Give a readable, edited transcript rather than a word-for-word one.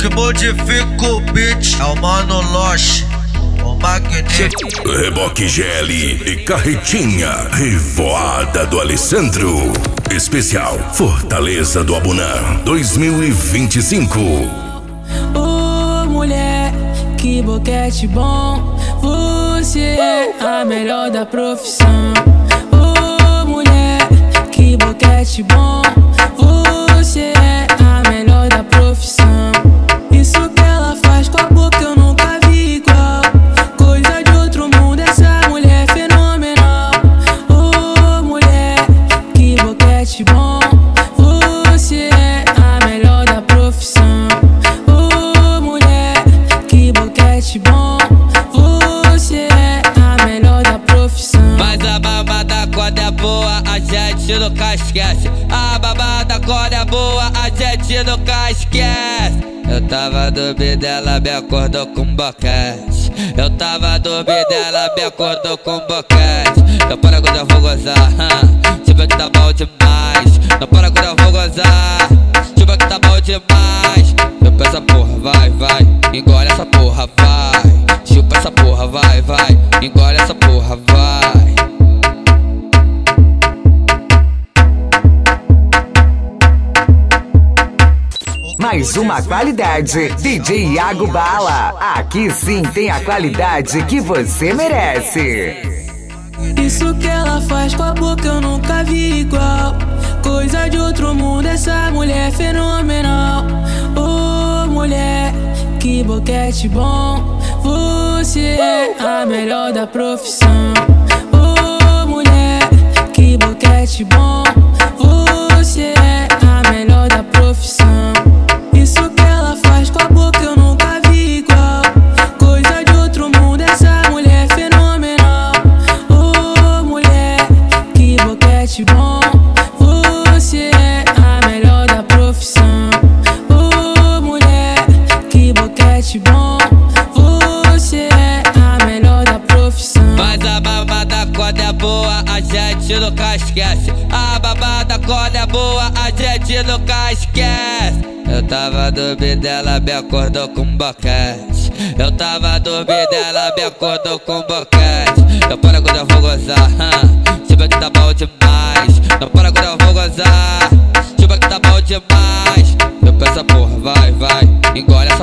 que modifica o beat é o Mano Loche, o magnífico. Reboque GL e carretinha Revoada do Alessandro. Especial Fortaleza do Abunã 2025. Ô mulher, que boquete bom, você é a melhor da profissão. Ô mulher, que boquete bom, você é a melhor da profissão. Isso que ela faz com a boca eu nunca vi igual. Coisa de outro mundo, essa mulher é fenomenal. Ô mulher, que boquete bom, você é a melhor da profissão. Ô mulher, que boquete bom, você é a melhor da profissão. Mas a babada quando é boa, a gente nunca esquece. A babada quando é boa, a gente nunca esquece. Eu tava dormindo, ela me acordou com boquete. Eu tava dormindo, ela me acordou com boquete. Não para quando eu vou gozar, tipo que tá bom demais. Não para quando eu vou gozar, tipo que tá bom demais. Chupa essa porra, vai, vai, engole essa porra, vai. Chupa essa porra, vai, vai, engole essa porra, vai. Mais uma qualidade, DJ Iago Bala. Aqui sim tem a qualidade que você merece. Isso que ela faz com a boca eu nunca vi igual. Coisa de outro mundo, essa mulher é fenomenal. Ô mulher, que boquete bom, você é a melhor da profissão. Ô mulher, que boquete bom, você é a melhor da profissão. Isso que ela faz com a boca eu nunca vi igual. Coisa de outro mundo, essa mulher é fenomenal. Ô mulher, que boquete bom, você é a melhor da profissão. Ô mulher, que boquete bom, você é a melhor da profissão. Mas a babada quando é boa, a gente nunca esquece. A babada quando é boa, a gente nunca esquece. Eu tava dormindo, ela me acordou com boquete. Eu tava dormindo, ela me acordou com boquete. Não para quando eu vou gozar, tipo que tá bom demais. Não para quando eu vou gozar, tipo que tá bom demais. Chupa essa porra, vai, vai, engole